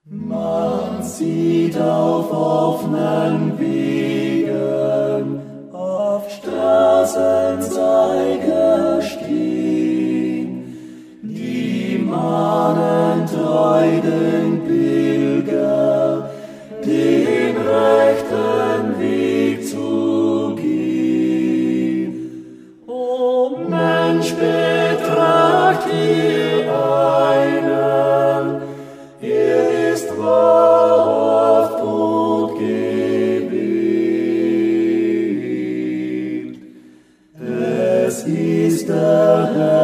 Man sieht auf offenen Wegen, auf Straßenzeiger stehen, die mahnen treu den Pilger, den rechten Weg zu gehen. O Mensch, betracht hier einen, er ist wahrhaft und gewählt. Es ist der Herr,